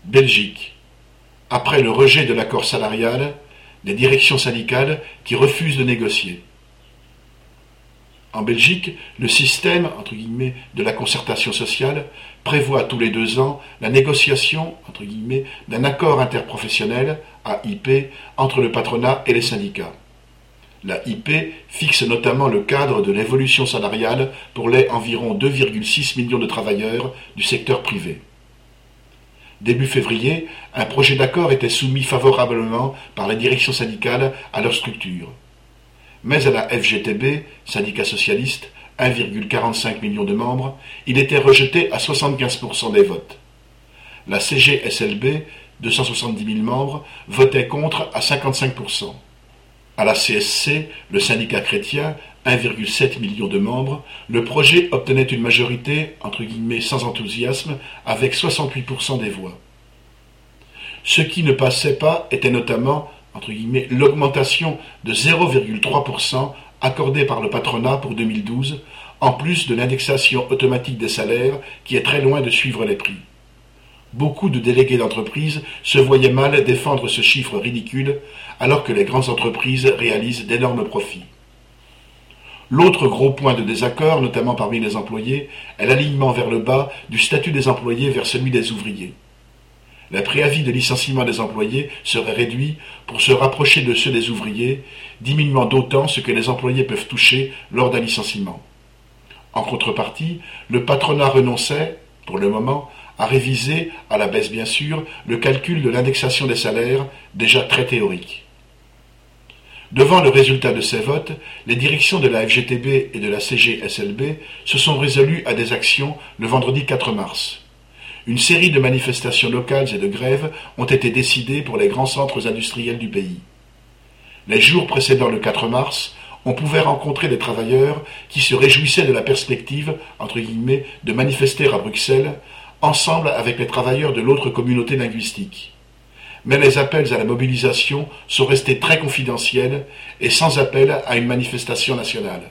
Belgique. Après le rejet de l'accord salarial, les directions syndicales qui refusent de négocier. En Belgique, le système entre guillemets, de la concertation sociale prévoit tous les 2 ans la négociation entre guillemets, d'un accord interprofessionnel, AIP, entre le patronat et les syndicats. La IP fixe notamment le cadre de l'évolution salariale pour les environ 2,6 millions de travailleurs du secteur privé. Début février, un projet d'accord était soumis favorablement par les directions syndicales à leur structure. Mais à la FGTB, syndicat socialiste, 1,45 million de membres, il était rejeté à 75% des votes. La CGSLB, 270 000 membres, votait contre à 55%. À la CSC, le syndicat chrétien, 1,7 million de membres, le projet obtenait une majorité, entre guillemets, sans enthousiasme, avec 68% des voix. Ce qui ne passait pas était notamment, entre guillemets, l'augmentation de 0,3% accordée par le patronat pour 2012, en plus de l'indexation automatique des salaires qui est très loin de suivre les prix. Beaucoup de délégués d'entreprise se voyaient mal défendre ce chiffre ridicule, alors que les grandes entreprises réalisent d'énormes profits. L'autre gros point de désaccord, notamment parmi les employés, est l'alignement vers le bas du statut des employés vers celui des ouvriers. Les préavis de licenciement des employés seraient réduits pour se rapprocher de ceux des ouvriers, diminuant d'autant ce que les employés peuvent toucher lors d'un licenciement. En contrepartie, le patronat renonçait, pour le moment, à réviser, à la baisse bien sûr, le calcul de l'indexation des salaires, déjà très théorique. Devant le résultat de ces votes, les directions de la FGTB et de la CGSLB se sont résolues à des actions le vendredi 4 mars. Une série de manifestations locales et de grèves ont été décidées pour les grands centres industriels du pays. Les jours précédant le 4 mars, on pouvait rencontrer des travailleurs qui se réjouissaient de la perspective, entre guillemets, de manifester à Bruxelles, ensemble avec les travailleurs de l'autre communauté linguistique. Mais les appels à la mobilisation sont restés très confidentiels et sans appel à une manifestation nationale.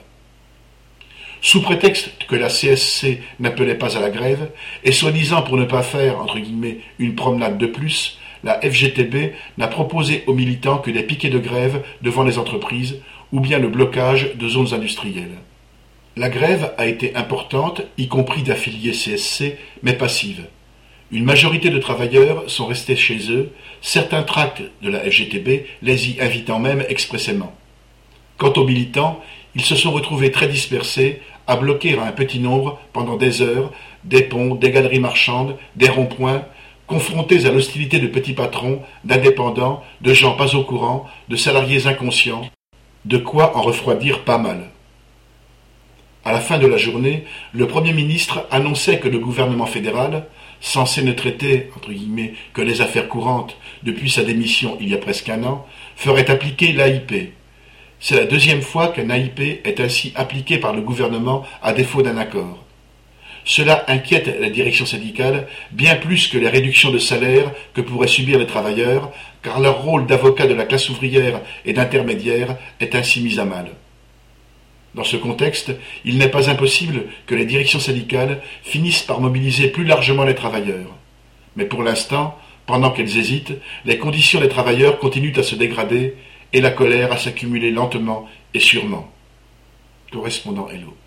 Sous prétexte que la CSC n'appelait pas à la grève, et soi-disant pour ne pas faire, entre guillemets, une promenade de plus, la FGTB n'a proposé aux militants que des piquets de grève devant les entreprises ou bien le blocage de zones industrielles. La grève a été importante, y compris d'affiliés CSC, mais passive. Une majorité de travailleurs sont restés chez eux, certains tracts de la FGTB les y invitant même expressément. Quant aux militants, ils se sont retrouvés très dispersés, à bloquer à un petit nombre, pendant des heures, des ponts, des galeries marchandes, des ronds-points, confrontés à l'hostilité de petits patrons, d'indépendants, de gens pas au courant, de salariés inconscients, de quoi en refroidir pas mal. À la fin de la journée, le Premier ministre annonçait que le gouvernement fédéral, censé ne traiter, entre guillemets, que les affaires courantes depuis sa démission il y a presque 1 an, ferait appliquer l'AIP. C'est la 2e fois qu'un AIP est ainsi appliqué par le gouvernement à défaut d'un accord. Cela inquiète la direction syndicale bien plus que les réductions de salaire que pourraient subir les travailleurs, car leur rôle d'avocat de la classe ouvrière et d'intermédiaire est ainsi mis à mal. Dans ce contexte, il n'est pas impossible que les directions syndicales finissent par mobiliser plus largement les travailleurs. Mais pour l'instant, pendant qu'elles hésitent, les conditions des travailleurs continuent à se dégrader et la colère à s'accumuler lentement et sûrement. Correspondant Hello.